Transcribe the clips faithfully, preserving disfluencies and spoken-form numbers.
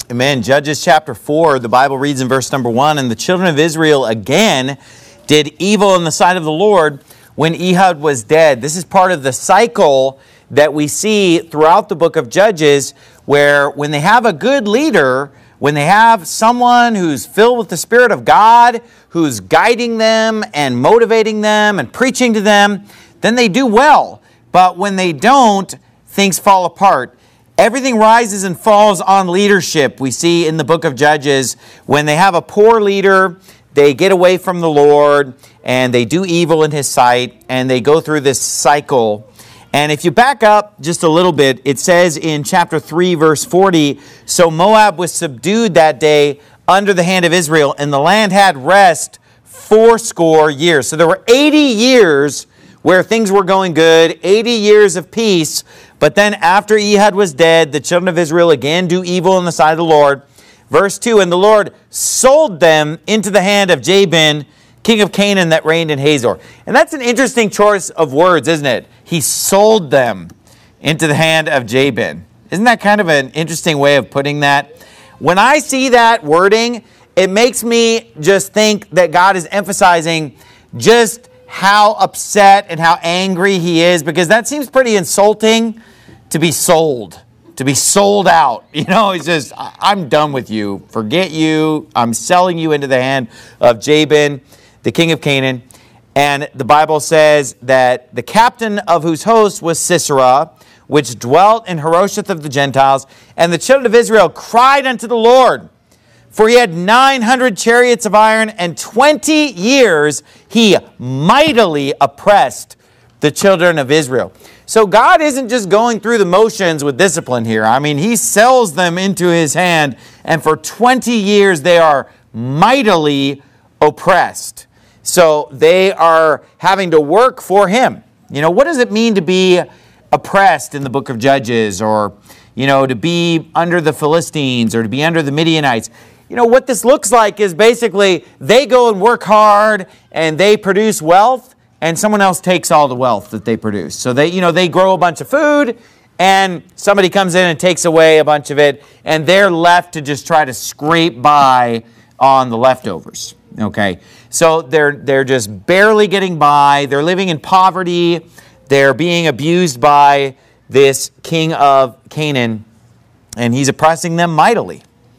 Amen. Judges chapter four, the Bible reads in verse number one, "And the children of Israel again did evil in the sight of the Lord when Ehud was dead." This is part of the cycle that we see throughout the book of Judges, where when they have a good leader, when they have someone who's filled with the Spirit of God, who's guiding them and motivating them and preaching to them, then they do well. But when they don't, things fall apart. Everything rises and falls on leadership. We see in the book of Judges, when they have a poor leader, they get away from the Lord and they do evil in His sight, and they go through this cycle. And if you back up just a little bit, it says in chapter three, verse forty, "So Moab was subdued that day under the hand of Israel, and the land had rest fourscore years." So there were eighty years where things were going good, eighty years of peace. But then after Ehud was dead, the children of Israel again do evil in the sight of the Lord. Verse two, "And the Lord sold them into the hand of Jabin, king of Canaan, that reigned in Hazor." And that's an interesting choice of words, isn't it? He sold them into the hand of Jabin. Isn't that kind of an interesting way of putting that? When I see that wording, it makes me just think that God is emphasizing just how upset and how angry He is, because that seems pretty insulting, to be sold, to be sold out. You know, He's just, I'm done with you. Forget you. I'm selling you into the hand of Jabin, the king of Canaan. And the Bible says that the captain of whose host was Sisera, which dwelt in Harosheth of the Gentiles. And the children of Israel cried unto the Lord, for he had nine hundred chariots of iron, and twenty years he mightily oppressed the children of Israel. So God isn't just going through the motions with discipline here. I mean, He sells them into His hand, and for twenty years they are mightily oppressed. So they are having to work for Him. You know, what does it mean to be oppressed in the book of Judges, or, you know, to be under the Philistines, or to be under the Midianites? You know, what this looks like is basically they go and work hard and they produce wealth, and someone else takes all the wealth that they produce. So they, you know, they grow a bunch of food and somebody comes in and takes away a bunch of it, and they're left to just try to scrape by on the leftovers. Okay. So they're they're just barely getting by. They're living in poverty. They're being abused by this king of Canaan, and he's oppressing them mightily.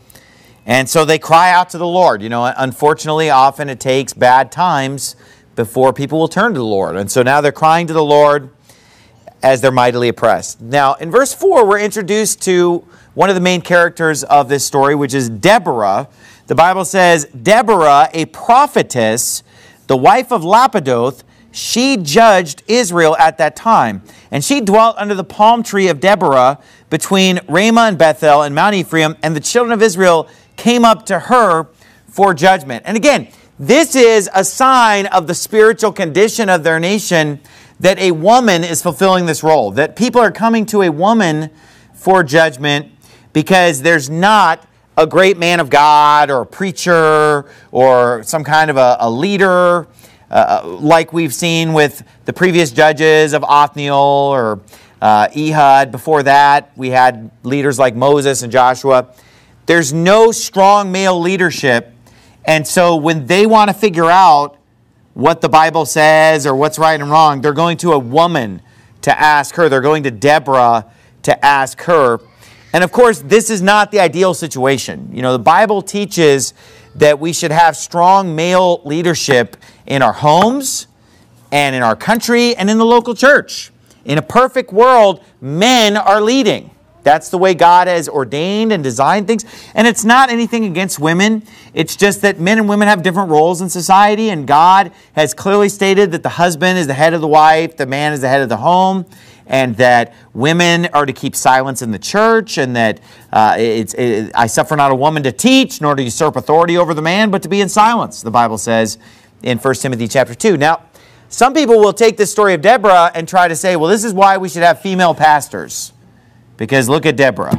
And so they cry out to the Lord. You know, unfortunately, often it takes bad times before people will turn to the Lord. And so now they're crying to the Lord as they're mightily oppressed. Now, in verse four, we're introduced to one of the main characters of this story, which is Deborah. The Bible says, "Deborah, a prophetess, the wife of Lapidoth, she judged Israel at that time. And she dwelt under the palm tree of Deborah between Ramah and Bethel and Mount Ephraim, and the children of Israel came up to her for judgment." And again, this is a sign of the spiritual condition of their nation, that a woman is fulfilling this role, that people are coming to a woman for judgment because there's not a great man of God or a preacher or some kind of a, a leader uh, like we've seen with the previous judges of Othniel or uh, Ehud. Before that, we had leaders like Moses and Joshua. There's no strong male leadership. And so when they want to figure out what the Bible says or what's right and wrong, they're going to a woman to ask her. They're going to Deborah to ask her. And of course, this is not the ideal situation. You know, the Bible teaches that we should have strong male leadership in our homes and in our country and in the local church. In a perfect world, men are leading. That's the way God has ordained and designed things. And it's not anything against women. It's just that men and women have different roles in society, and God has clearly stated that the husband is the head of the wife, the man is the head of the home, and that women are to keep silence in the church, and that uh, it's, it, I suffer not a woman to teach, nor to usurp authority over the man, but to be in silence, the Bible says in First Timothy chapter two. Now, some people will take this story of Deborah and try to say, well, this is why we should have female pastors. Because look at Deborah.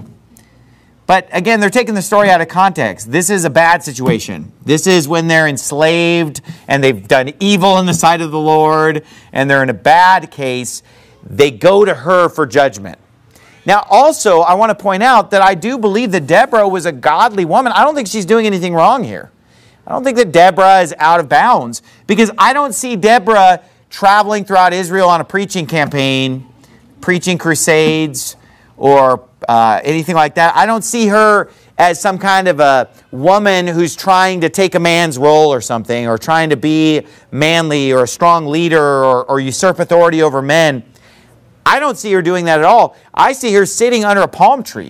But again, they're taking the story out of context. This is a bad situation. This is when they're enslaved and they've done evil in the sight of the Lord and they're in a bad case. They go to her for judgment. Now, also, I want to point out that I do believe that Deborah was a godly woman. I don't think she's doing anything wrong here. I don't think that Deborah is out of bounds, because I don't see Deborah traveling throughout Israel on a preaching campaign, preaching crusades, or uh, anything like that. I don't see her as some kind of a woman who's trying to take a man's role or something, or trying to be manly or a strong leader, or, or usurp authority over men. I don't see her doing that at all. I see her sitting under a palm tree.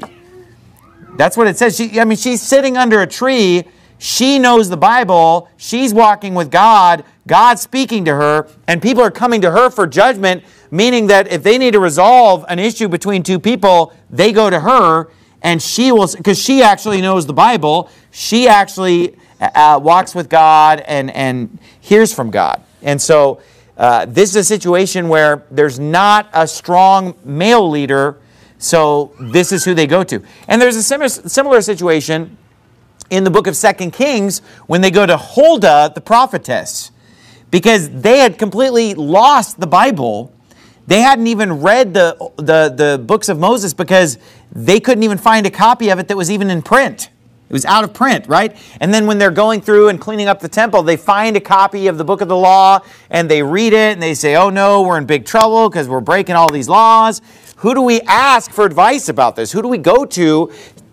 That's what it says. She, I mean, she's sitting under a tree. She knows the Bible. She's walking with God. God's speaking to her, and people are coming to her for judgment, meaning that if they need to resolve an issue between two people, they go to her, and she will, because she actually knows the Bible. She actually uh, walks with God and, and hears from God. And so uh, this is a situation where there's not a strong male leader, so this is who they go to. And there's a similar, similar situation in the book of Second Kings when they go to Huldah, the prophetess, because they had completely lost the Bible. They hadn't even read the, the, the books of Moses because they couldn't even find a copy of it that was even in print. It was out of print, right? And then when they're going through and cleaning up the temple, they find a copy of the book of the law, and they read it, and they say, oh no, we're in big trouble because we're breaking all these laws. Who do we ask for advice about this? Who do we go to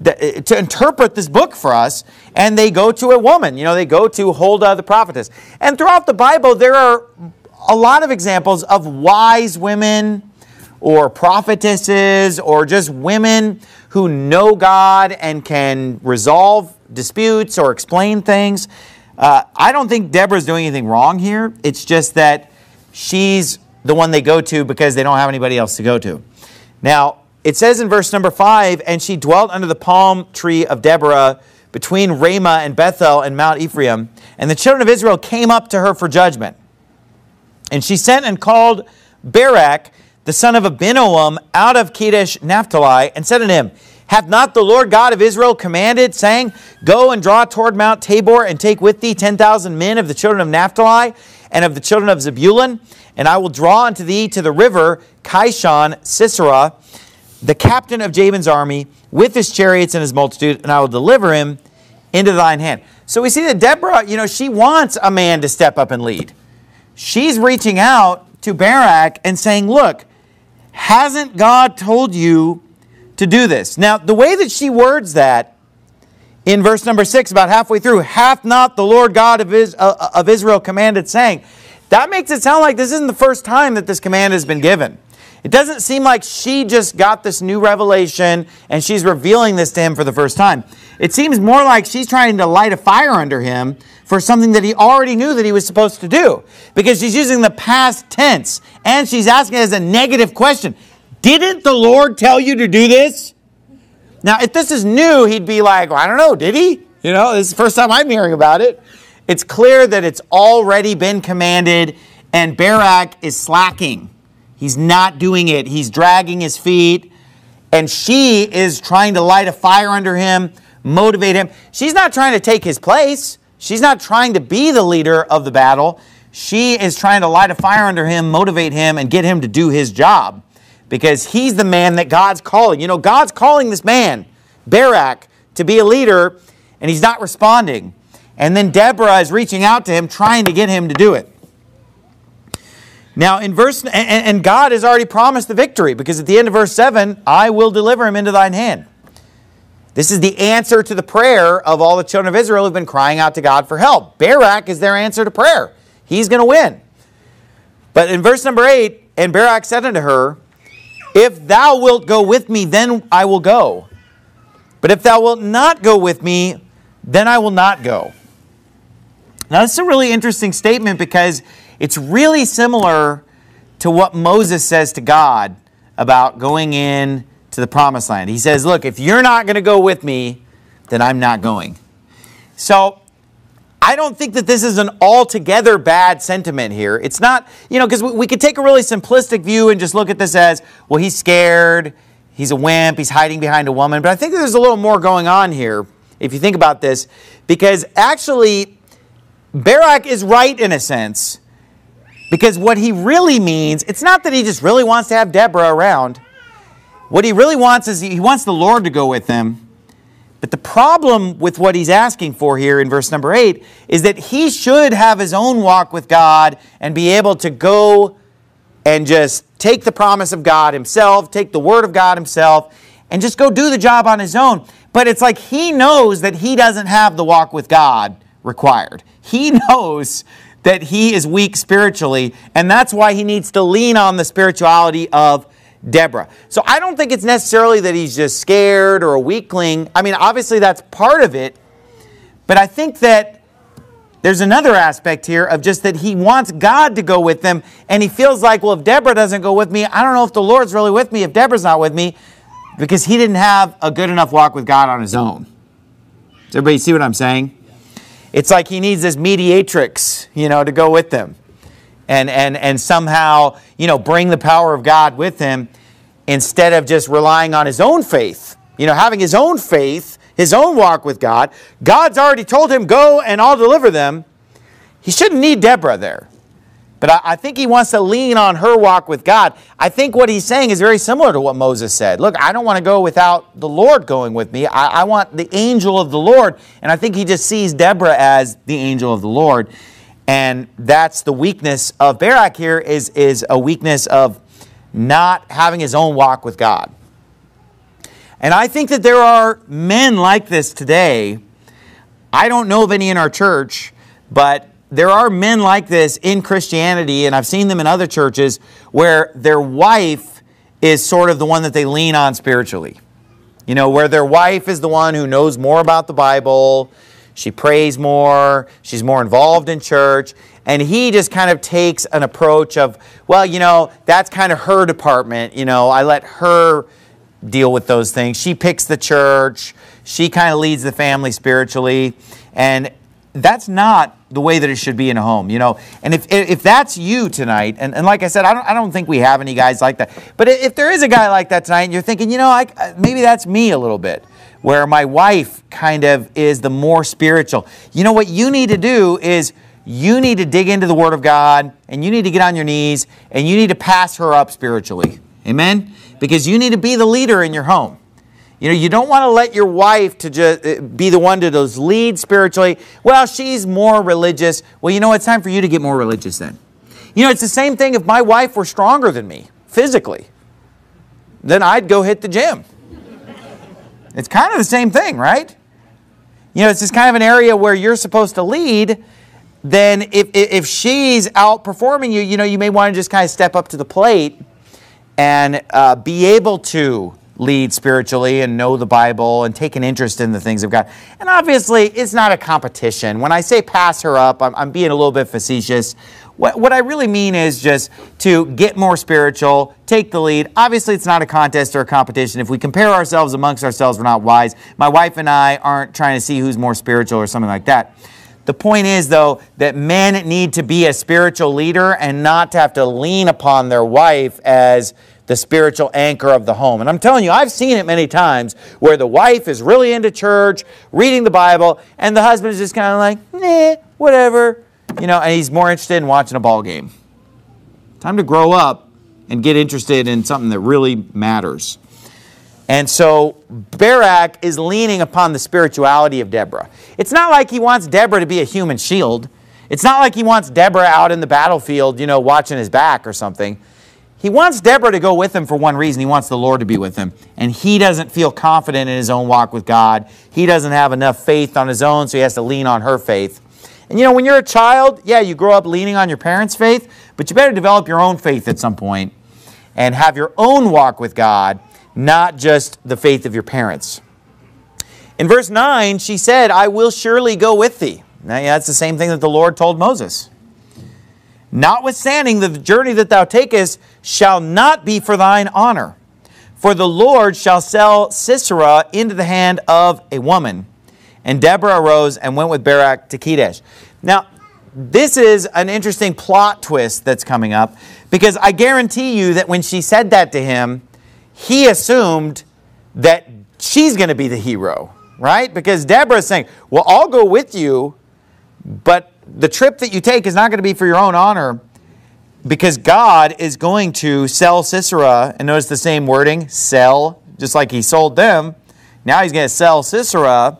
to interpret this book for us? And they go to a woman. You know, they go to Huldah the prophetess. And throughout the Bible, there are a lot of examples of wise women or prophetesses or just women who know God and can resolve disputes or explain things. Uh, I don't think Deborah's doing anything wrong here. It's just that she's the one they go to because they don't have anybody else to go to. Now, it says in verse number five, and she dwelt under the palm tree of Deborah between Ramah and Bethel and Mount Ephraim. And the children of Israel came up to her for judgment. And she sent and called Barak, the son of Abinoam, out of Kadesh Naphtali, and said unto him, hath not the Lord God of Israel commanded, saying, go and draw toward Mount Tabor, and take with thee ten thousand men of the children of Naphtali, and of the children of Zebulun, and I will draw unto thee to the river Kishon Sisera, the captain of Jabin's army, with his chariots and his multitude, and I will deliver him into thine hand. So we see that Deborah, you know, she wants a man to step up and lead. She's reaching out to Barak and saying, look, hasn't God told you to do this? Now, the way that she words that in verse number six, about halfway through, hath not the Lord God of, Is, uh, of Israel commanded, saying, that makes it sound like this isn't the first time that this command has been given. It doesn't seem like she just got this new revelation and she's revealing this to him for the first time. It seems more like she's trying to light a fire under him for something that he already knew that he was supposed to do, because she's using the past tense and she's asking as a negative question. Didn't the Lord tell you to do this? Now, if this is new, he'd be like, well, I don't know, did he? You know, this is the first time I'm hearing about it. It's clear that it's already been commanded, and Barak is slacking. He's not doing it. He's dragging his feet, and she is trying to light a fire under him, motivate him. She's not trying to take his place. She's not trying to be the leader of the battle. She is trying to light a fire under him, motivate him, and get him to do his job, because he's the man that God's calling. You know, God's calling this man, Barak, to be a leader, and he's not responding. And then Deborah is reaching out to him, trying to get him to do it. Now, in verse, and, and God has already promised the victory, because at the end of verse seven, I will deliver him into thine hand. This is the answer to the prayer of all the children of Israel who've been crying out to God for help. Barak is their answer to prayer. He's going to win. But in verse number eight, and Barak said unto her, if thou wilt go with me, then I will go. But if thou wilt not go with me, then I will not go. Now, this is a really interesting statement, because it's really similar to what Moses says to God about going in to the promised land. He says, look, if you're not going to go with me, then I'm not going. So I don't think that this is an altogether bad sentiment here. It's not, you know, because we, we could take a really simplistic view and just look at this as, well, he's scared, he's a wimp, he's hiding behind a woman. But I think there's a little more going on here, if you think about this, because actually Barak is right in a sense, because what he really means, it's not that he just really wants to have Deborah around. What he really wants is he wants the Lord to go with him. But the problem with what he's asking for here in verse number eight is that he should have his own walk with God and be able to go and just take the promise of God himself, take the word of God himself, and just go do the job on his own. But it's like he knows that he doesn't have the walk with God required. He knows that he is weak spiritually, and that's why he needs to lean on the spirituality of Deborah. So I don't think it's necessarily that he's just scared or a weakling. I mean, obviously that's part of it, but I think that there's another aspect here of just that he wants God to go with them, and he feels like, well, if Deborah doesn't go with me, I don't know if the Lord's really with me if Deborah's not with me, because he didn't have a good enough walk with God on his own. Does everybody see what I'm saying? It's like he needs this mediatrix, you know, to go with them. And, and, and somehow, you know, bring the power of God with him instead of just relying on his own faith. You know, having his own faith, his own walk with God. God's already told him, go and I'll deliver them. He shouldn't need Deborah there. But I, I think he wants to lean on her walk with God. I think what he's saying is very similar to what Moses said. Look, I don't want to go without the Lord going with me. I, I want the angel of the Lord. And I think he just sees Deborah as the angel of the Lord. And that's the weakness of Barak here, is, is a weakness of not having his own walk with God. And I think that there are men like this today. I don't know of any in our church, but there are men like this in Christianity, and I've seen them in other churches, where their wife is sort of the one that they lean on spiritually. You know, where their wife is the one who knows more about the Bible. She prays more, she's more involved in church, and he just kind of takes an approach of, well, you know, that's kind of her department, you know, I let her deal with those things. She picks the church, she kind of leads the family spiritually, and that's not the way that it should be in a home, you know. And if if that's you tonight, and, and like I said, I don't I don't think we have any guys like that, but if there is a guy like that tonight, and you're thinking, you know, I, maybe that's me a little bit, where my wife kind of is the more spiritual. You know what you need to do is you need to dig into the Word of God, and you need to get on your knees, and you need to pass her up spiritually. Amen? Because you need to be the leader in your home. You know, you don't want to let your wife to just be the one to those lead spiritually. Well, she's more religious. Well, you know, it's time for you to get more religious then. You know, it's the same thing if my wife were stronger than me physically. Then I'd go hit the gym. It's kind of the same thing, right? You know, it's just kind of an area where you're supposed to lead. Then if, if she's outperforming you, you know, you may want to just kind of step up to the plate and uh, be able to lead spiritually and know the Bible and take an interest in the things of God. And obviously, it's not a competition. When I say pass her up, I'm, I'm being a little bit facetious. What, what I really mean is just to get more spiritual, take the lead. Obviously, it's not a contest or a competition. If we compare ourselves amongst ourselves, we're not wise. My wife and I aren't trying to see who's more spiritual or something like that. The point is, though, that men need to be a spiritual leader and not to have to lean upon their wife as the spiritual anchor of the home. And I'm telling you, I've seen it many times where the wife is really into church, reading the Bible, and the husband is just kind of like, nah, whatever. You know, and he's more interested in watching a ball game. Time to grow up and get interested in something that really matters. And so Barak is leaning upon the spirituality of Deborah. It's not like he wants Deborah to be a human shield. It's not like he wants Deborah out in the battlefield, you know, watching his back or something. He wants Deborah to go with him for one reason. He wants the Lord to be with him. And he doesn't feel confident in his own walk with God. He doesn't have enough faith on his own, so he has to lean on her faith. And you know, when you're a child, yeah, you grow up leaning on your parents' faith, but you better develop your own faith at some point and have your own walk with God, not just the faith of your parents. In verse nine, she said, I will surely go with thee. Now, yeah, that's the same thing that the Lord told Moses. Notwithstanding, the journey that thou takest shall not be for thine honor. For the Lord shall sell Sisera into the hand of a woman. And Deborah arose and went with Barak to Kadesh. Now, this is an interesting plot twist that's coming up, because I guarantee you that when she said that to him, he assumed that she's going to be the hero, right? Because Deborah is saying, well, I'll go with you, but the trip that you take is not going to be for your own honor. because God is going to sell Sisera, and notice the same wording, sell, just like he sold them. Now he's going to sell Sisera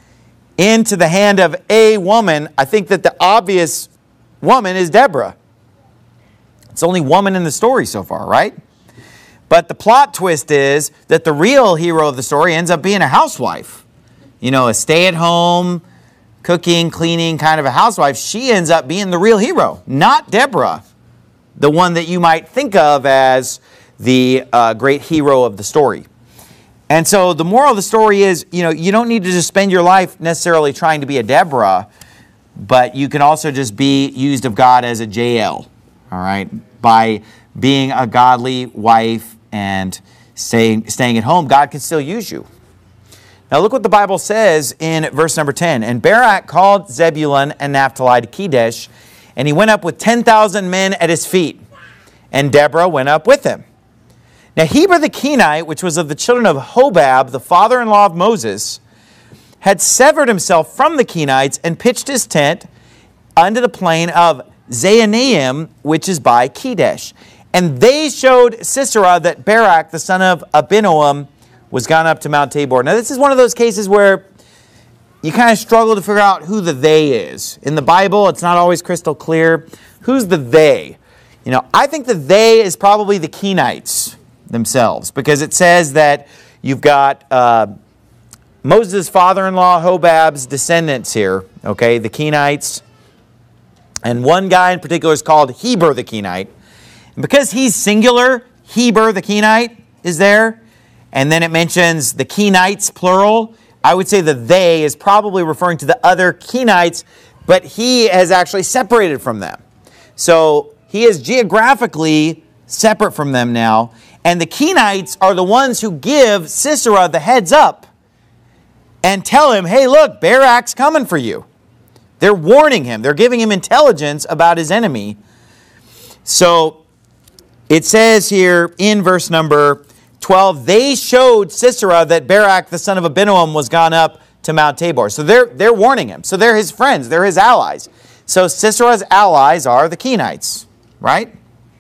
into the hand of a woman. I think that the obvious woman is Deborah. It's the only woman in the story so far, right? But the plot twist is that the real hero of the story ends up being a housewife. You know, a stay-at-home, cooking, cleaning kind of a housewife. She ends up being the real hero, not Deborah, the one that you might think of as the uh, great hero of the story. And so the moral of the story is, you know, you don't need to just spend your life necessarily trying to be a Deborah, but you can also just be used of God as a Jael, all right, by being a godly wife and staying, staying at home. God can still use you. Now look what the Bible says in verse number ten. And Barak called Zebulun and Naphtali to Kedesh, and he went up with ten thousand men at his feet, and Deborah went up with him. Now Heber the Kenite, which was of the children of Hobab, the father-in-law of Moses, had severed himself from the Kenites and pitched his tent unto the plain of Zaanaim, which is by Kedesh. And they showed Sisera that Barak, the son of Abinoam, was gone up to Mount Tabor. Now this is one of those cases where you kind of struggle to figure out who the they is. In the Bible, it's not always crystal clear. Who's the they? You know, I think the they is probably the Kenites themselves, because it says that you've got uh, Moses' father-in-law, Hobab's descendants here, okay, the Kenites. And one guy in particular is called Heber the Kenite. And because he's singular, Heber the Kenite is there. And then it mentions the Kenites, plural. I would say the they is probably referring to the other Kenites, but he has actually separated from them. So he is geographically separate from them now. And the Kenites are the ones who give Sisera the heads up and tell him, hey, look, Barak's coming for you. They're warning him. They're giving him intelligence about his enemy. So it says here in verse number twelve, they showed Sisera that Barak, the son of Abinoam, was gone up to Mount Tabor. So they're, they're warning him. So they're his friends. They're his allies. So Sisera's allies are the Kenites, right?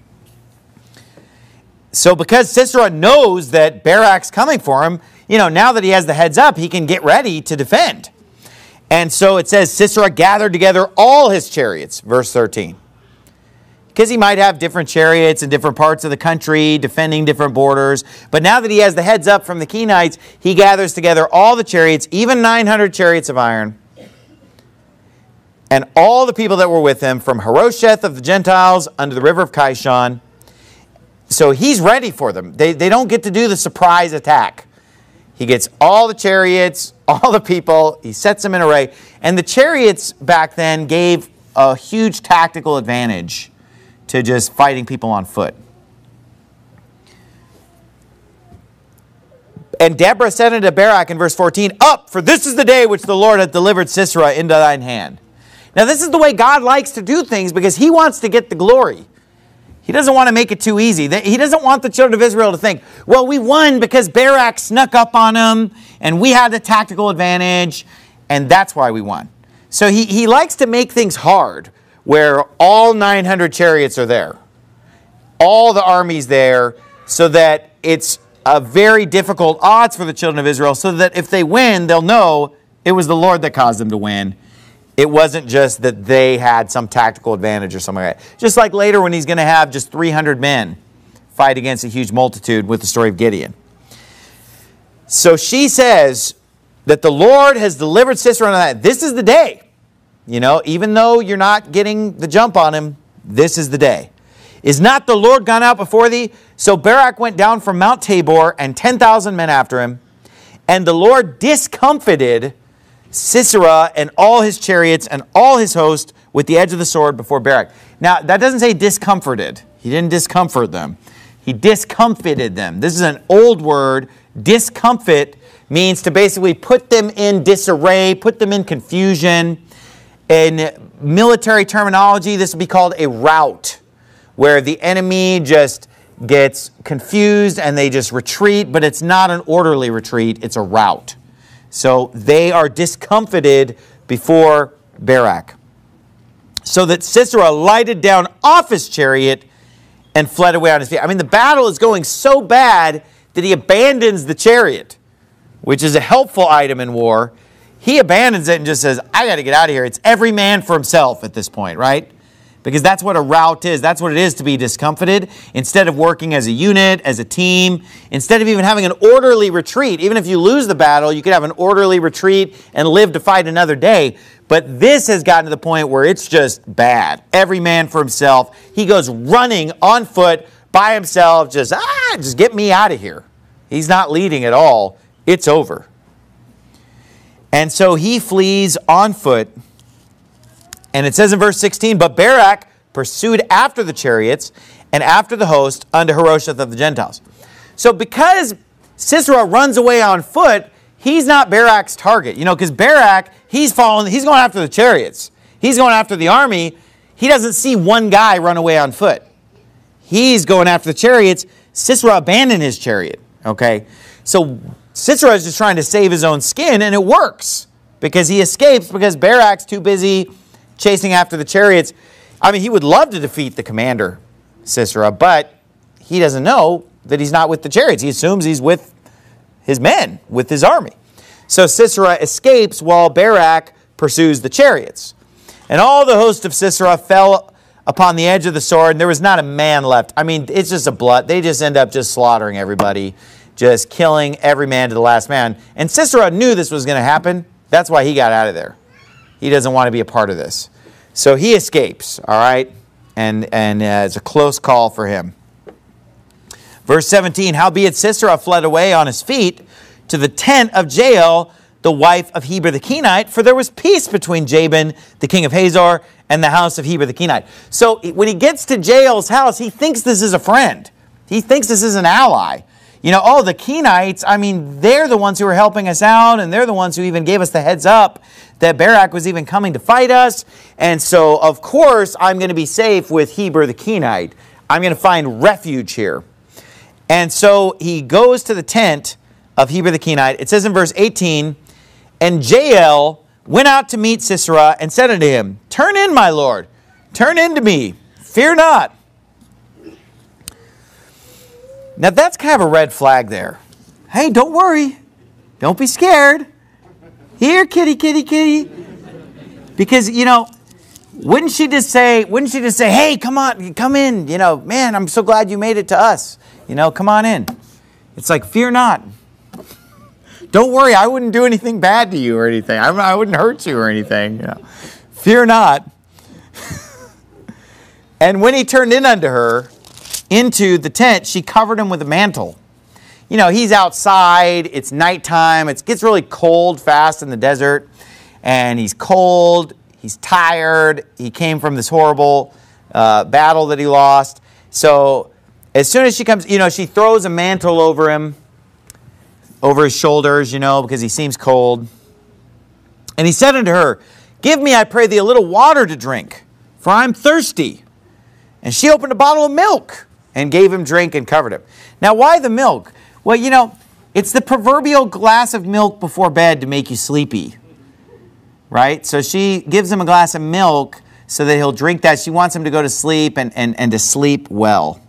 So because Sisera knows that Barak's coming for him, you know, now that he has the heads up, he can get ready to defend. And so it says Sisera gathered together all his chariots, verse thirteen. Because he might have different chariots in different parts of the country, defending different borders. But now that he has the heads up from the Kenites, he gathers together all the chariots, even nine hundred chariots of iron, and all the people that were with him, from Harosheth of the Gentiles unto the river of Kishon. So he's ready for them. They, they don't get to do the surprise attack. He gets all the chariots, all the people, he sets them in array. And the chariots back then gave a huge tactical advantage to just fighting people on foot. And Deborah said unto Barak in verse fourteen, up, for this is the day which the Lord hath delivered Sisera into thine hand. Now this is the way God likes to do things, because he wants to get the glory. He doesn't want to make it too easy. He doesn't want the children of Israel to think, well, we won because Barak snuck up on them and we had the tactical advantage and that's why we won. So he, he likes to make things hard, where all nine hundred chariots are there, all the armies there, so that it's a very difficult odds for the children of Israel, so that if they win, they'll know it was the Lord that caused them to win. It wasn't just that they had some tactical advantage or something like that. Just like later when he's going to have just three hundred men fight against a huge multitude with the story of Gideon. So she says that the Lord has delivered Sisera on that. This is the day. You know, even though you're not getting the jump on him, this is the day. Is not the Lord gone out before thee? So Barak went down from Mount Tabor, and ten thousand men after him. And the Lord discomfited Sisera and all his chariots and all his host with the edge of the sword before Barak. Now, that doesn't say discomforted. He didn't discomfort them. He discomfited them. This is an old word. Discomfit means to basically put them in disarray, put them in confusion. In military terminology, this would be called a rout, where the enemy just gets confused and they just retreat, but it's not an orderly retreat, it's a rout. So they are discomfited before Barak. So that Sisera lighted down off his chariot and fled away on his feet. I mean, the battle is going so bad that he abandons the chariot, which is a helpful item in war. He abandons it and just says, I got to get out of here. It's every man for himself at this point, right? Because that's what a rout is. That's what it is to be discomfited. Instead of working as a unit, as a team, instead of even having an orderly retreat, even if you lose the battle, you could have an orderly retreat and live to fight another day. But this has gotten to the point where it's just bad. Every man for himself. He goes running on foot by himself, just, ah, just get me out of here. He's not leading at all. It's over. And so he flees on foot. And it says in verse sixteen, but Barak pursued after the chariots and after the host unto Harosheth of the Gentiles. So because Sisera runs away on foot, he's not Barak's target. You know, because Barak, he's following, he's going after the chariots. He's going after the army. He doesn't see one guy run away on foot. He's going after the chariots. Sisera abandoned his chariot. Okay, so Sisera is just trying to save his own skin, and it works because he escapes because Barak's too busy chasing after the chariots. I mean, he would love to defeat the commander, Sisera, but he doesn't know that he's not with the chariots. He assumes he's with his men, with his army. So Sisera escapes while Barak pursues the chariots. And all the host of Sisera fell upon the edge of the sword, and there was not a man left. I mean, it's just a blood. They just end up just slaughtering everybody, just killing every man to the last man. And Sisera knew this was going to happen. That's why he got out of there. He doesn't want to be a part of this. So he escapes, all right? And, and uh, it's a close call for him. Verse seventeen, howbeit Sisera fled away on his feet to the tent of Jael, the wife of Heber the Kenite, for there was peace between Jabin, the king of Hazor, and the house of Heber the Kenite. So when he gets to Jael's house, he thinks this is a friend. He thinks this is an ally. You know, oh, the Kenites, I mean, they're the ones who are helping us out, and they're the ones who even gave us the heads up that Barak was even coming to fight us. And so, of course, I'm going to be safe with Heber the Kenite. I'm going to find refuge here. And so he goes to the tent of Heber the Kenite. It says in verse eighteen, and Jael went out to meet Sisera and said unto him, turn in, my lord, turn in to me, fear not. Now, that's kind of a red flag there. Hey, don't worry. Don't be scared. Here, kitty, kitty, kitty. Because, you know, wouldn't she just say, wouldn't she just say, hey, come on, come in. You know, man, I'm so glad you made it to us. You know, come on in. It's like, fear not. Don't worry, I wouldn't do anything bad to you or anything. I, I wouldn't hurt you or anything. You know. Fear not. And when he turned in unto her, into the tent, she covered him with a mantle. You know, he's outside, it's nighttime, it gets really cold fast in the desert, and he's cold, he's tired, he came from this horrible uh, battle that he lost. So as soon as she comes, you know, she throws a mantle over him, over his shoulders, you know, because he seems cold. And he said unto her, give me, I pray thee, a little water to drink, for I'm thirsty. And she opened a bottle of milk and gave him drink and covered him. Now, why the milk? Well, you know, it's the proverbial glass of milk before bed to make you sleepy, right? So she gives him a glass of milk so that he'll drink that. She wants him to go to sleep and, and, and to sleep well.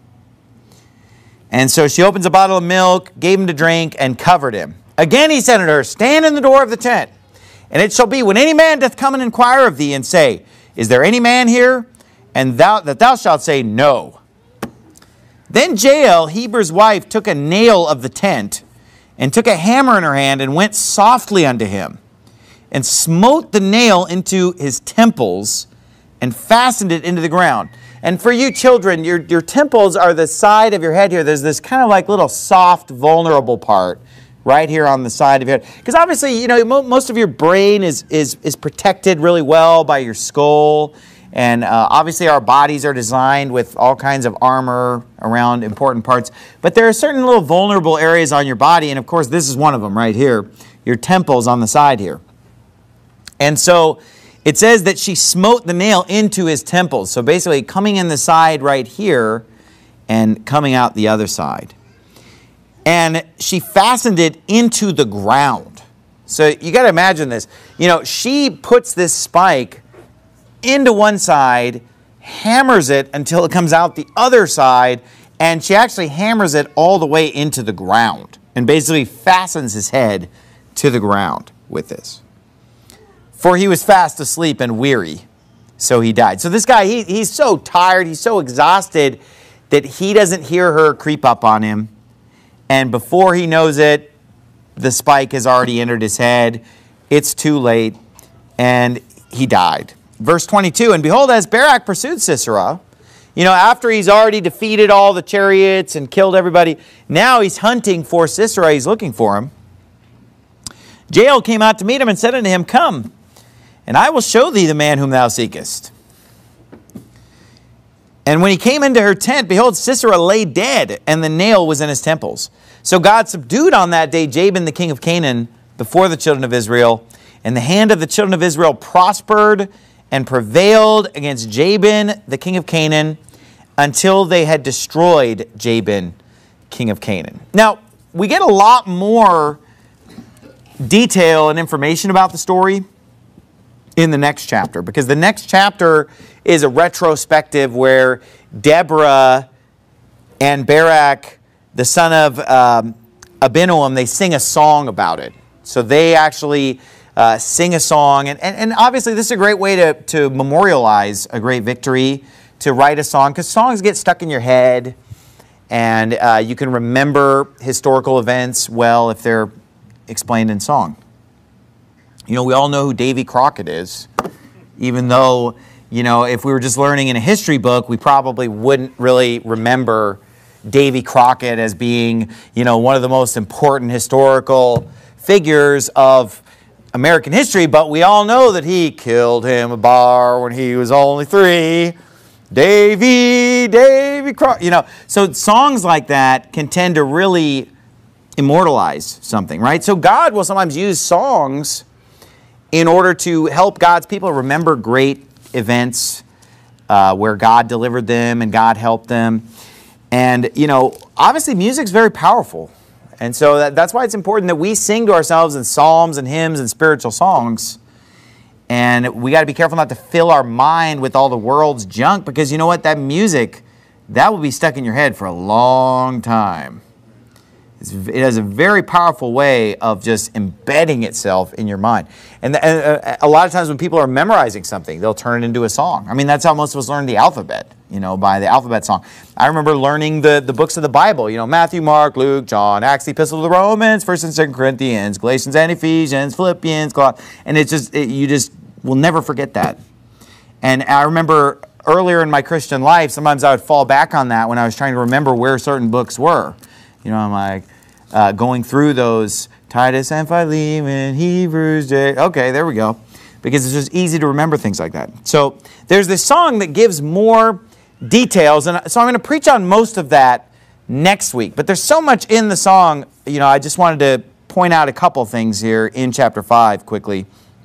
And so she opens a bottle of milk, gave him to drink, and covered him. Again he said unto her, stand in the door of the tent. And it shall be, when any man doth come and inquire of thee, and say, is there any man here? And thou that thou shalt say, no. Then Jael, Heber's wife, took a nail of the tent, and took a hammer in her hand, and went softly unto him, and smote the nail into his temples, and fastened it into the ground. And for you children, your, your temples are the side of your head here. There's this kind of like little soft, vulnerable part right here on the side of your head. Because obviously, you know, mo most of your brain is, is, is protected really well by your skull. And uh, obviously our bodies are designed with all kinds of armor around important parts. But there are certain little vulnerable areas on your body. And of course, this is one of them right here. Your temples on the side here. And so it says that she smote the nail into his temples. So basically coming in the side right here and coming out the other side. And she fastened it into the ground. So you got to imagine this. You know, she puts this spike into one side hammers it until it comes out the other side, and she actually hammers it all the way into the ground and basically fastens his head to the ground with this. For he was fast asleep and weary, so he died. So this guy, he, he's so tired, he's so exhausted that he doesn't hear her creep up on him. And before he knows it, the spike has already entered his head. It's too late, and he died. Verse twenty-two, and behold, as Barak pursued Sisera, you know, after he's already defeated all the chariots and killed everybody, now he's hunting for Sisera. He's looking for him. Jael came out to meet him and said unto him, Come, and I will show thee the man whom thou seekest. And when he came into her tent, behold, Sisera lay dead, and the nail was in his temples. So God subdued on that day Jabin the king of Canaan before the children of Israel, and the hand of the children of Israel prospered and prevailed against Jabin the king of Canaan until they had destroyed Jabin king of Canaan. Now, we get a lot more detail and information about the story in the next chapter, because the next chapter is a retrospective where Deborah and Barak, the son of um, Abinoam, they sing a song about it. So they actually uh, sing a song, and, and, and obviously this is a great way to, to memorialize a great victory, to write a song, because songs get stuck in your head, and uh, you can remember historical events well if they're explained in song. You know, we all know who Davy Crockett is, even though, you know, if we were just learning in a history book, we probably wouldn't really remember Davy Crockett as being, you know, one of the most important historical figures of American history, but we all know that he killed him a bar when he was only three. Davy, Davy Crockett, you know. So songs like that can tend to really immortalize something, right? So God will sometimes use songs in order to help God's people remember great events uh, where God delivered them and God helped them. And, you know, obviously music's very powerful. And so that, that's why it's important that we sing to ourselves in psalms and hymns and spiritual songs. And we got to be careful not to fill our mind with all the world's junk, because you know what? That music, that will be stuck in your head for a long time. It's, it has a very powerful way of just embedding itself in your mind. And, and a lot of times when people are memorizing something, they'll turn it into a song. I mean, that's how most of us learn the alphabet, you know, by the alphabet song. I remember learning the, the books of the Bible, you know, Matthew, Mark, Luke, John, Acts, the Epistle to the Romans, First and Second Corinthians, Galatians and Ephesians, Philippians, Colossians, and it's just, it, you just will never forget that. And I remember earlier in my Christian life, sometimes I would fall back on that when I was trying to remember where certain books were. You know, I'm like, uh, going through those, Titus and Philemon, Hebrews, J. Okay, there we go. Because it's just easy to remember things like that. So there's this song that gives more details, and so I'm going to preach on most of that next week. But there's so much in the song, you know, I just wanted to point out a couple things here in chapter five quickly.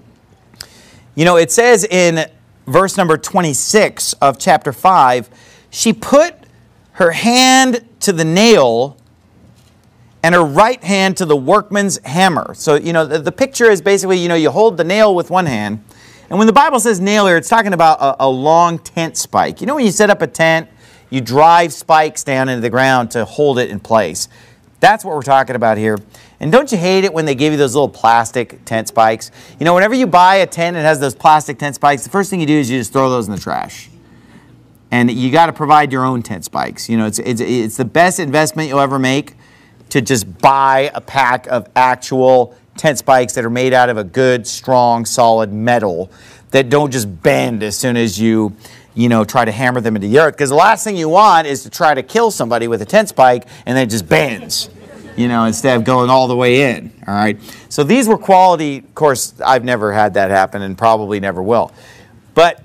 You know, it says in verse number twenty-six of chapter five, she put her hand to the nail and her right hand to the workman's hammer. So, you know, the, the picture is basically, you know, you hold the nail with one hand. And when the Bible says nail here, it's talking about a, a long tent spike. You know, when you set up a tent, you drive spikes down into the ground to hold it in place. That's what we're talking about here. And don't you hate it when they give you those little plastic tent spikes? You know, whenever you buy a tent that has those plastic tent spikes, the first thing you do is you just throw those in the trash. And you got to provide your own tent spikes. You know, it's, it's, it's the best investment you'll ever make to just buy a pack of actual tent spikes that are made out of a good, strong, solid metal that don't just bend as soon as you, you know, try to hammer them into the earth. Because the last thing you want is to try to kill somebody with a tent spike and then it just bends, you know, instead of going all the way in, all right? So these were quality. Of course, I've never had that happen and probably never will. But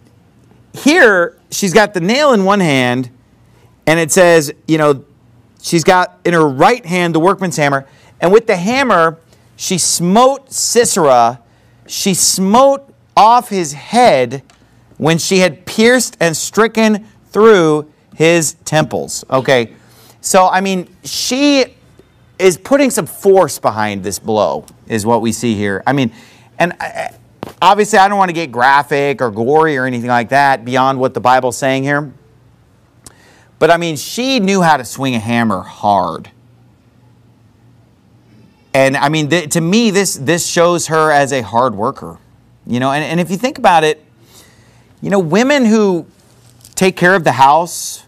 here, she's got the nail in one hand, and it says, you know, she's got in her right hand the workman's hammer, and with the hammer, she smote Sisera. She smote off his head when she had pierced and stricken through his temples. Okay, so, I mean, she is putting some force behind this blow, is what we see here. I mean, and I, obviously, I don't want to get graphic or gory or anything like that beyond what the Bible's saying here. But I mean, she knew how to swing a hammer hard. And I mean, th- to me, this this shows her as a hard worker. You know, and, and if you think about it, you know, women who take care of the house,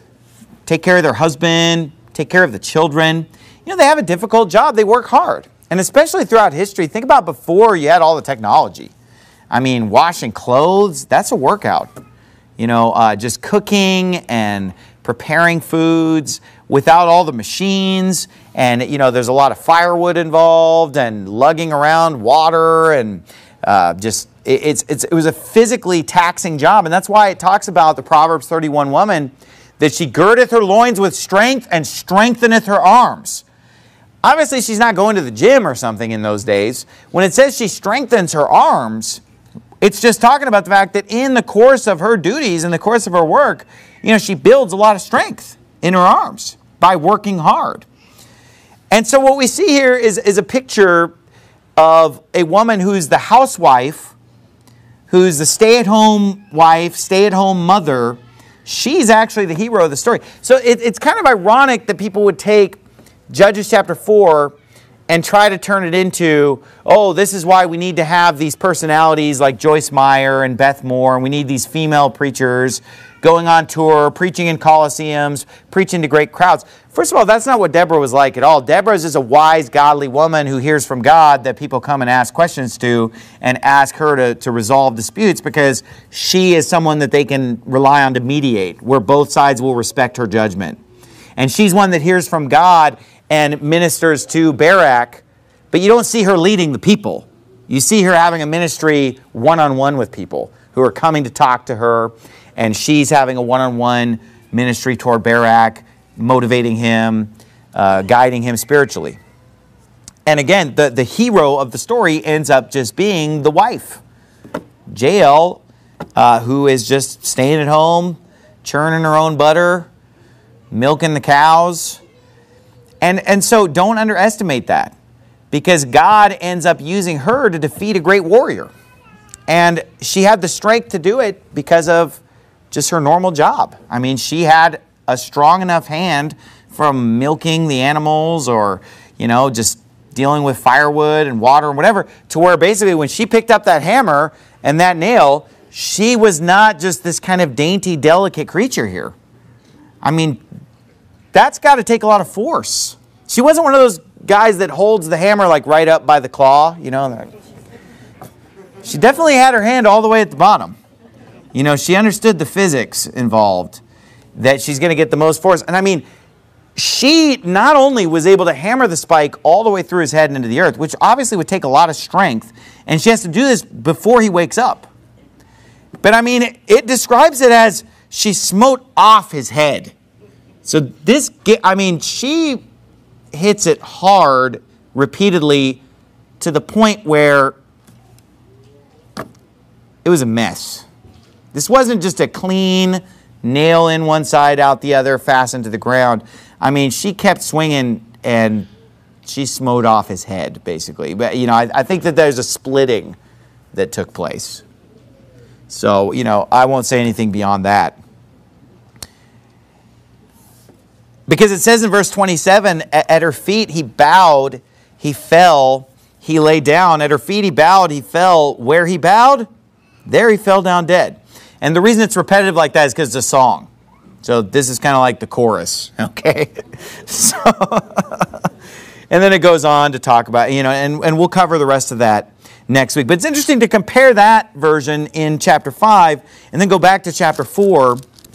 take care of their husband, take care of the children, you know, they have a difficult job. They work hard. And especially throughout history, think about before you had all the technology. I mean, washing clothes, that's a workout. You know, uh, just cooking and preparing foods without all the machines. And, you know, there's a lot of firewood involved and lugging around water and uh, just, it, it's, it's, it was a physically taxing job. And that's why it talks about the Proverbs thirty-one woman, that she girdeth her loins with strength and strengtheneth her arms. Obviously, she's not going to the gym or something in those days. When it says she strengthens her arms, it's just talking about the fact that in the course of her duties, in the course of her work, you know, she builds a lot of strength in her arms by working hard. And so what we see here is, is a picture of a woman who's the housewife, who's the stay-at-home wife, stay-at-home mother. She's actually the hero of the story. So it, it's kind of ironic that people would take Judges chapter four and try to turn it into, oh, this is why we need to have these personalities like Joyce Meyer and Beth Moore, and we need these female preachers going on tour, preaching in coliseums, preaching to great crowds. First of all, that's not what Deborah was like at all. Deborah is a wise, godly woman who hears from God that people come and ask questions to and ask her to, to resolve disputes, because she is someone that they can rely on to mediate, where both sides will respect her judgment. And she's one that hears from God and ministers to Barak, but you don't see her leading the people. You see her having a ministry one-on-one with people who are coming to talk to her, and she's having a one-on-one ministry toward Barak, motivating him, uh, guiding him spiritually. And again, the, the hero of the story ends up just being the wife, Jael, uh, who is just staying at home, churning her own butter, milking the cows. And, and so don't underestimate that, because God ends up using her to defeat a great warrior. And she had the strength to do it because of just her normal job. I mean, she had a strong enough hand from milking the animals, or, you know, just dealing with firewood and water and whatever, to where basically when she picked up that hammer and that nail, she was not just this kind of dainty, delicate creature here. I mean, that's got to take a lot of force. She wasn't one of those guys that holds the hammer like right up by the claw, you know. She definitely had her hand all the way at the bottom. You know, she understood the physics involved, that she's going to get the most force. And I mean, she not only was able to hammer the spike all the way through his head and into the earth, which obviously would take a lot of strength, and she has to do this before he wakes up. But I mean, it, it describes it as she smote off his head. So this, I mean, she hits it hard repeatedly to the point where it was a mess. This wasn't just a clean nail in one side, out the other, fastened to the ground. I mean, she kept swinging and she smote off his head, basically. But, you know, I, I think that there's a splitting that took place. So, you know, I won't say anything beyond that. Because it says in verse twenty-seven, at her feet he bowed, he fell, he lay down. At her feet he bowed, he fell. Where he bowed, there he fell down dead. And the reason it's repetitive like that is because it's a song. So this is kind of like the chorus, okay? So, and then it goes on to talk about, you know, and, and we'll cover the rest of that next week. But it's interesting to compare that version in chapter five and then go back to chapter four.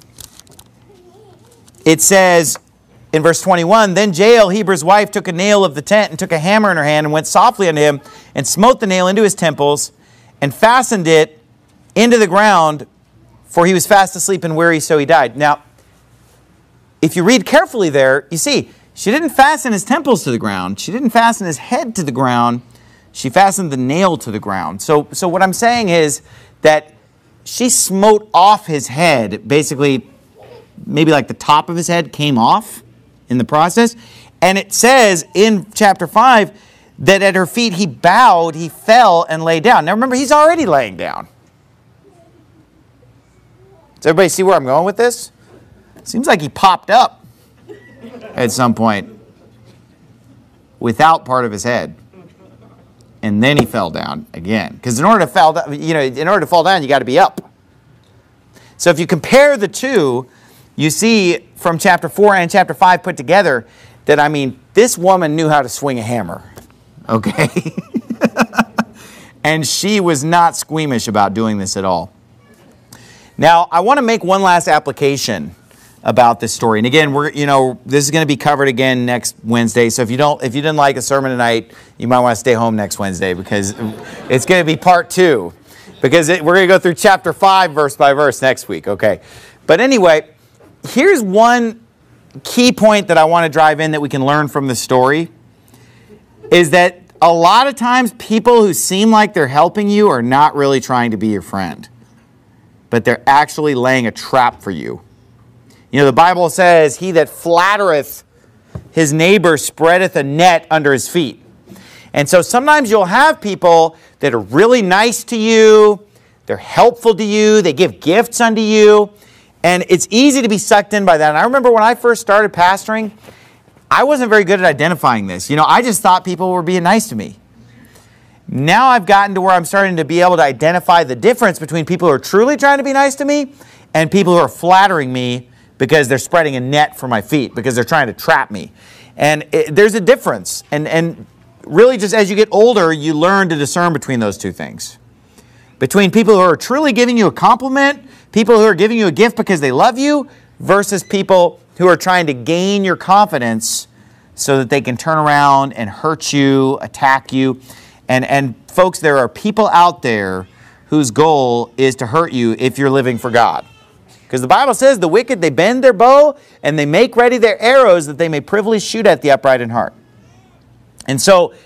It says in verse twenty-one, then Jael, Heber's wife, took a nail of the tent and took a hammer in her hand and went softly unto him and smote the nail into his temples and fastened it into the ground, for he was fast asleep and weary, so he died. Now, if you read carefully there, you see, she didn't fasten his temples to the ground. She didn't fasten his head to the ground. She fastened the nail to the ground. So, so what I'm saying is that she smote off his head. Basically, maybe like the top of his head came off in the process. And it says in chapter five that at her feet he bowed, he fell and lay down. Now remember, he's already laying down. Does everybody see where I'm going with this? Seems like he popped up at some point without part of his head. And then he fell down again. Because in order to fall down, you know, in order to fall down, you got to be up. So if you compare the two, you see from chapter four and chapter five put together that, I mean, this woman knew how to swing a hammer. Okay? And she was not squeamish about doing this at all. Now, I want to make one last application about this story. And again, we're, you know, this is going to be covered again next Wednesday. So if you don't, if you didn't like a sermon tonight, you might want to stay home next Wednesday because it's going to be part two. Because it, we're going to go through chapter five verse by verse next week. Okay. But anyway, here's one key point that I want to drive in that we can learn from the story is that a lot of times people who seem like they're helping you are not really trying to be your friend, but they're actually laying a trap for you. You know, the Bible says, he that flattereth his neighbor spreadeth a net under his feet. And so sometimes you'll have people that are really nice to you, they're helpful to you, they give gifts unto you, and it's easy to be sucked in by that. And I remember when I first started pastoring, I wasn't very good at identifying this. You know, I just thought people were being nice to me. Now I've gotten to where I'm starting to be able to identify the difference between people who are truly trying to be nice to me and people who are flattering me because they're spreading a net for my feet, because they're trying to trap me. And it, there's a difference. And, and really just as you get older, you learn to discern between those two things. Between people who are truly giving you a compliment, people who are giving you a gift because they love you, versus people who are trying to gain your confidence so that they can turn around and hurt you, attack you. And, and folks, there are people out there whose goal is to hurt you if you're living for God. Because the Bible says the wicked, they bend their bow and they make ready their arrows that they may privily shoot at the upright in heart. And so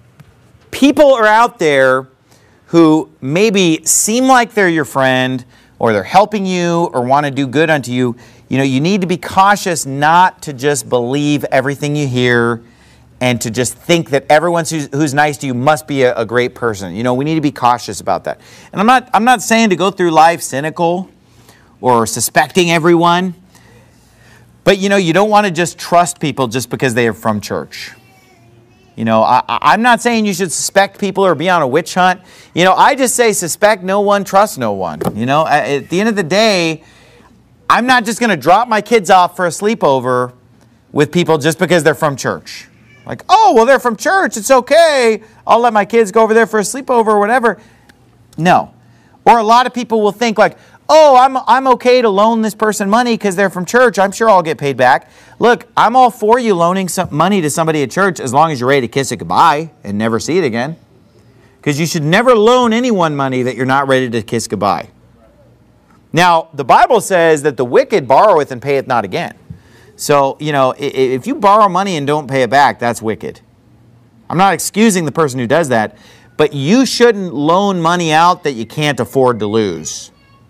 people are out there who maybe seem like they're your friend or they're helping you or want to do good unto you. You know, you need to be cautious not to just believe everything you hear and to just think that everyone who's, who's nice to you must be a, a great person. You know, we need to be cautious about that. And I'm not, I'm not saying to go through life cynical or suspecting everyone. But, you know, you don't want to just trust people just because they are from church. You know, I, I'm not saying you should suspect people or be on a witch hunt. You know, I just say suspect no one, trust no one. You know, at the end of the day, I'm not just going to drop my kids off for a sleepover with people just because they're from church. Like, oh, well, they're from church. It's okay. I'll let my kids go over there for a sleepover or whatever. No. Or a lot of people will think like, oh, I'm, I'm okay to loan this person money because they're from church. I'm sure I'll get paid back. Look, I'm all for you loaning some money to somebody at church as long as you're ready to kiss it goodbye and never see it again. Because you should never loan anyone money that you're not ready to kiss goodbye. Now, the Bible says that the wicked borroweth and payeth not again. So, you know, if you borrow money and don't pay it back, that's wicked. I'm not excusing the person who does that, but you shouldn't loan money out that you can't afford to lose.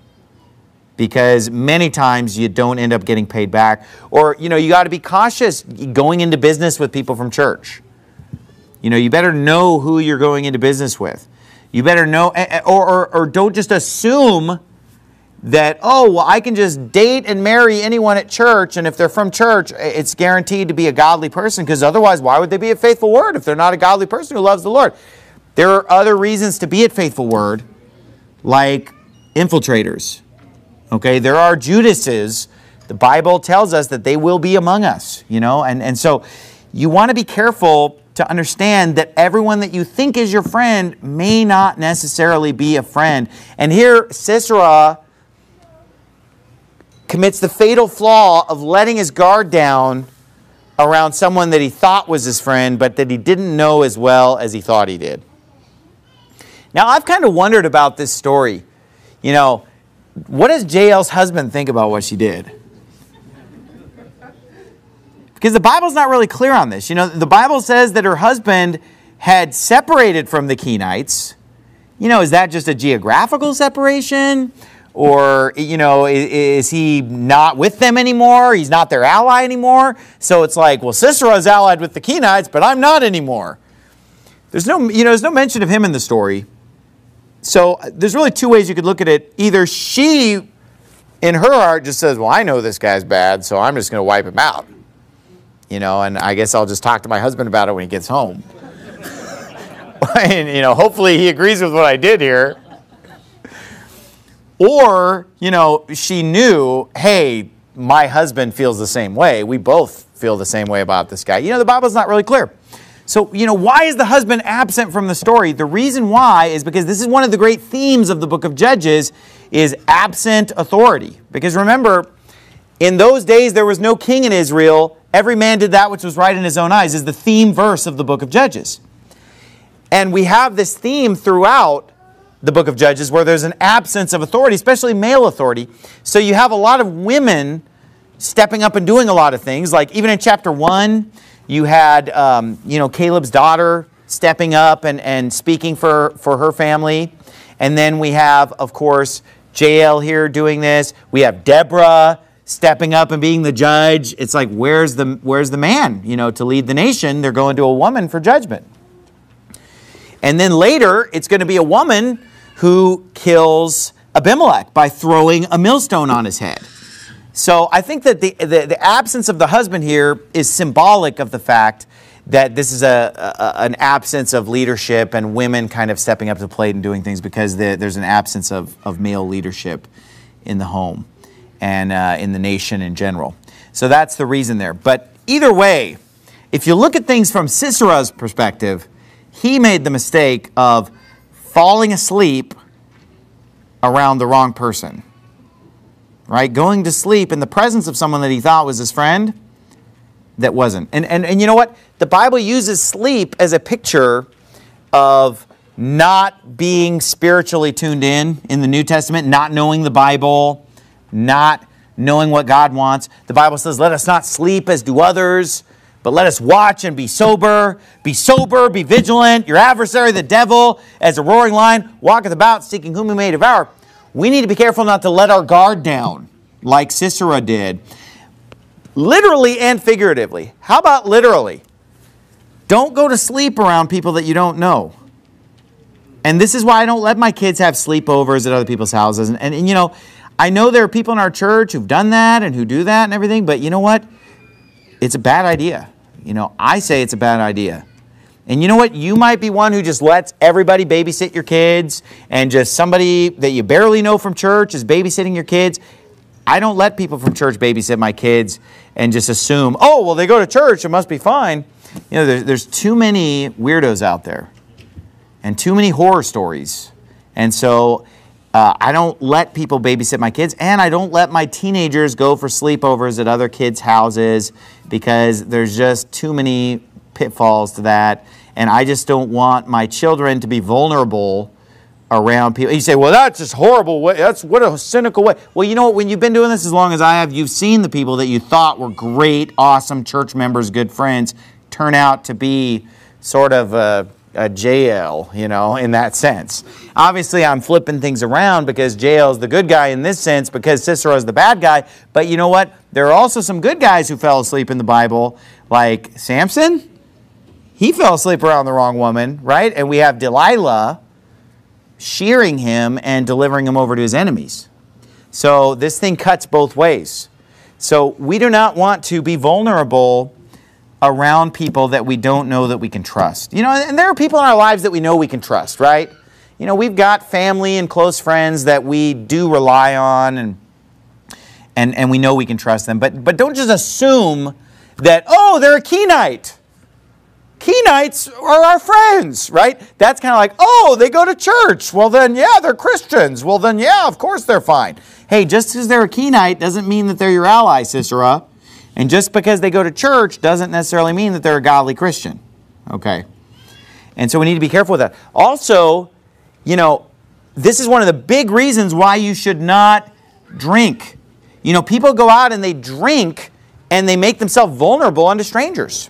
Because many times you don't end up getting paid back. Or, you know, you got to be cautious going into business with people from church. You know, you better know who you're going into business with. You better know, or, or, or don't just assume that, oh, well, I can just date and marry anyone at church, and if they're from church, it's guaranteed to be a godly person, because otherwise, why would they be at Faithful Word if they're not a godly person who loves the Lord? There are other reasons to be at Faithful Word, like infiltrators. Okay, there are Judases. The Bible tells us that they will be among us, you know, and, and so you want to be careful to understand that everyone that you think is your friend may not necessarily be a friend. And here, Sisera commits the fatal flaw of letting his guard down around someone that he thought was his friend, but that he didn't know as well as he thought he did. Now, I've kind of wondered about this story. You know, what does Jael's husband think about what she did? Because the Bible's not really clear on this. You know, the Bible says that her husband had separated from the Kenites. You know, is that just a geographical separation? Or, you know, is, is he not with them anymore? He's not their ally anymore? So it's like, well, Sisera's allied with the Kenites, but I'm not anymore. There's no, you know, there's no mention of him in the story. So there's really two ways you could look at it. Either she, in her heart, just says, well, I know this guy's bad, so I'm just going to wipe him out. You know, and I guess I'll just talk to my husband about it when he gets home. And, you know, hopefully he agrees with what I did here. Or, you know, she knew, hey, my husband feels the same way. We both feel the same way about this guy. You know, the Bible's not really clear. So, you know, why is the husband absent from the story? The reason why is because this is one of the great themes of the book of Judges, is absent authority. Because remember, in those days there was no king in Israel. Every man did that which was right in his own eyes, is the theme verse of the book of Judges. And we have this theme throughout the book of Judges where there's an absence of authority, especially male authority. So you have a lot of women stepping up and doing a lot of things. Like even in chapter one, you had, um, you know, Caleb's daughter stepping up and, and speaking for, for her family. And then we have, of course, Jael here doing this. We have Deborah stepping up and being the judge. It's like, where's the, where's the man, you know, to lead the nation? They're going to a woman for judgment. And then later, it's going to be a woman who kills Abimelech by throwing a millstone on his head. So I think that the, the, the absence of the husband here is symbolic of the fact that this is a, a an absence of leadership and women kind of stepping up to the plate and doing things because the, there's an absence of, of male leadership in the home and uh, in the nation in general. So that's the reason there. But either way, if you look at things from Sisera's perspective, he made the mistake of falling asleep around the wrong person. Right? Going to sleep in the presence of someone that he thought was his friend that wasn't. And, and, and you know what? The Bible uses sleep as a picture of not being spiritually tuned in in the New Testament, not knowing the Bible, not knowing what God wants. The Bible says, let us not sleep as do others, but let us watch and be sober. Be sober, be vigilant. Your adversary, the devil, as a roaring lion, walketh about, seeking whom he may devour. We need to be careful not to let our guard down like Sisera did. Literally and figuratively. How about literally? Don't go to sleep around people that you don't know. And this is why I don't let my kids have sleepovers at other people's houses. And, and, and you know, I know there are people in our church who've done that and who do that and everything, but you know what? It's a bad idea. You know, I say it's a bad idea. And you know what? You might be one who just lets everybody babysit your kids, and just somebody that you barely know from church is babysitting your kids. I don't let people from church babysit my kids and just assume, oh, well, they go to church, it must be fine. You know, there's, there's too many weirdos out there and too many horror stories. And so uh, I don't let people babysit my kids, and I don't let my teenagers go for sleepovers at other kids' houses because there's just too many pitfalls to that, and I just don't want my children to be vulnerable around people. You say, well, that's just horrible. That's what a cynical way. Well, you know what? When you've been doing this as long as I have, you've seen the people that you thought were great, awesome church members, good friends, turn out to be sort of a, a Jael, you know, in that sense. Obviously, I'm flipping things around because Jael's the good guy in this sense because Sisera's the bad guy. But you know what? There are also some good guys who fell asleep in the Bible, like Samson. He fell asleep around the wrong woman, right? And we have Delilah shearing him and delivering him over to his enemies. So this thing cuts both ways. So we do not want to be vulnerable around people that we don't know that we can trust. You know, and there are people in our lives that we know we can trust, right? You know, we've got family and close friends that we do rely on, and and, and we know we can trust them. But, but don't just assume that, oh, they're a Kenite. Kenites are our friends, right? That's kind of like, oh, they go to church. Well, then, yeah, they're Christians. Well, then, yeah, of course they're fine. Hey, just because they're a Kenite doesn't mean that they're your ally, Sisera. And just because they go to church doesn't necessarily mean that they're a godly Christian. Okay? And so we need to be careful with that. Also, you know, this is one of the big reasons why you should not drink. You know, people go out and they drink and they make themselves vulnerable unto strangers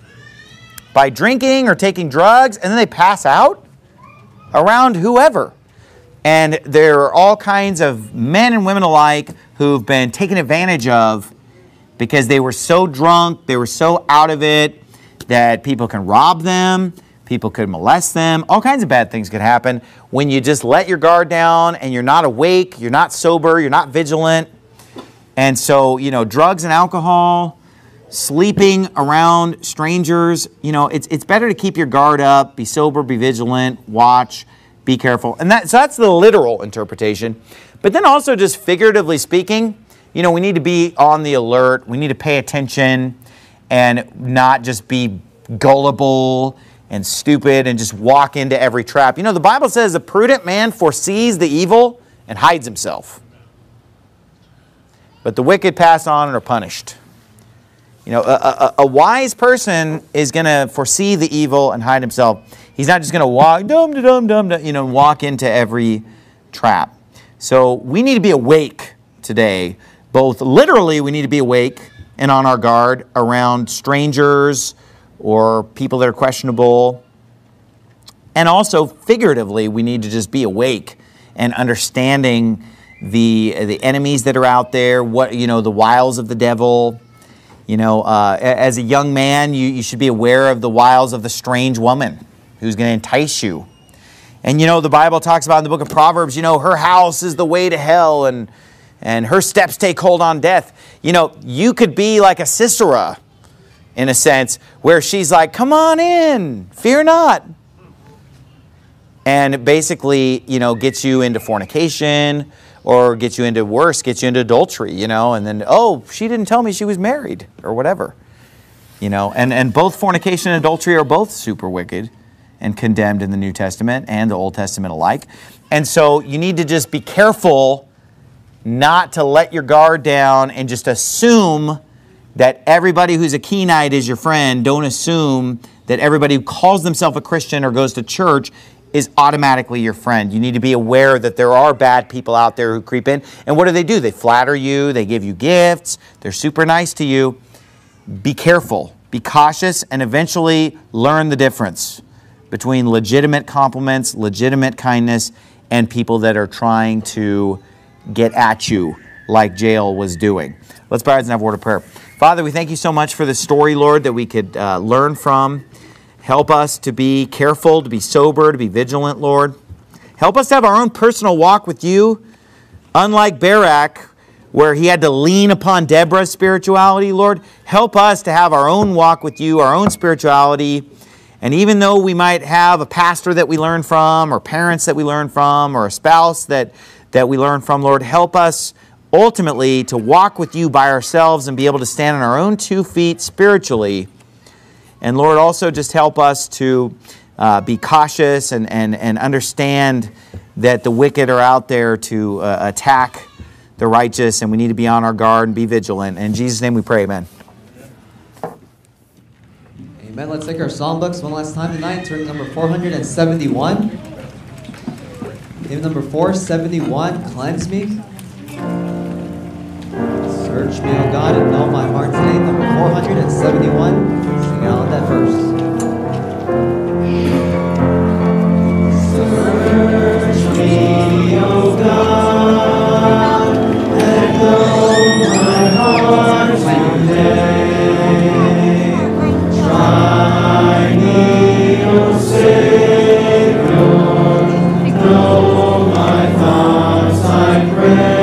by drinking or taking drugs, and then they pass out around whoever. And there are all kinds of men and women alike who've been taken advantage of because they were so drunk, they were so out of it, that people can rob them, People could molest them. All kinds of bad things could happen when you just let your guard down and you're not awake, you're not sober, you're not vigilant. And so, you know, drugs and alcohol, sleeping around strangers, you know, it's it's better to keep your guard up, be sober, be vigilant, watch, be careful. And that so that's the literal interpretation. But then also just figuratively speaking, you know, we need to be on the alert. We need to pay attention and not just be gullible and stupid and just walk into every trap. You know, the Bible says a prudent man foresees the evil and hides himself. But the wicked pass on and are punished. You know, a, a, a wise person is going to foresee the evil and hide himself. He's not just going to walk, dum, dum, dum, dum, you know, walk into every trap. So we need to be awake today. Both literally, we need to be awake and on our guard around strangers or people that are questionable. And also figuratively, we need to just be awake and understanding the the enemies that are out there, what, you know, the wiles of the devil. You know, uh, as a young man, you, you should be aware of the wiles of the strange woman who's going to entice you. And, you know, the Bible talks about in the book of Proverbs, you know, her house is the way to hell and, and her steps take hold on death. You know, you could be like a Sisera, in a sense, where she's like, come on in, fear not. And basically, you know, gets you into fornication or gets you into worse, gets you into adultery, you know, and then, oh, she didn't tell me she was married or whatever. You know, and, and both fornication and adultery are both super wicked and condemned in the New Testament and the Old Testament alike. And so you need to just be careful not to let your guard down and just assume that everybody who's a Kenite is your friend. Don't assume that everybody who calls themselves a Christian or goes to church is automatically your friend. You need to be aware that there are bad people out there who creep in. And what do they do? They flatter you. They give you gifts. They're super nice to you. Be careful. Be cautious and eventually learn the difference between legitimate compliments, legitimate kindness, and people that are trying to get at you like Jael was doing. Let's bow our heads and have a word of prayer. Father, we thank you so much for this story, Lord, that we could uh, learn from. Help us to be careful, to be sober, to be vigilant, Lord. Help us to have our own personal walk with you. Unlike Barak, where he had to lean upon Deborah's spirituality, Lord, help us to have our own walk with you, our own spirituality. And even though we might have a pastor that we learn from, or parents that we learn from, or a spouse that, that we learn from, Lord, help us ultimately to walk with you by ourselves and be able to stand on our own two feet spiritually. And Lord, also just help us to uh, be cautious and, and, and understand that the wicked are out there to uh, attack the righteous, and we need to be on our guard and be vigilant. In Jesus' name we pray, amen. Amen. Let's take our psalm books one last time tonight. Turn to number four hundred seventy-one. Hymn number four seventy-one, Cleanse Me. Search me, O God, and know my heart's name. Number four hundred seventy-one. Sing out on that verse. Search me, O God, and know my heart's name. Try me, O Savior, know my thoughts, I pray.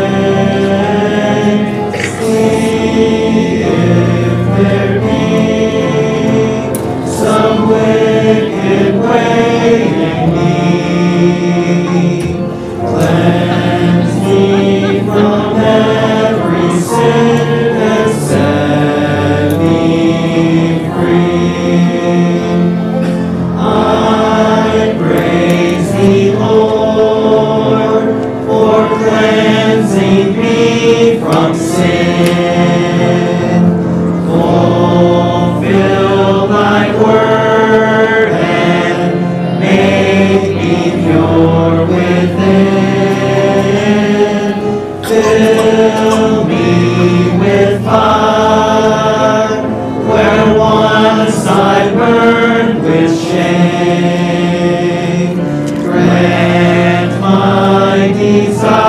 See if there be some wicked way in me. Cleanse me from every sin and set me free. I praise thee, Lord, for cleansing me from sin. Fulfill thy word and make me pure within. Fill me with fire where once I burned with shame. Grant my desire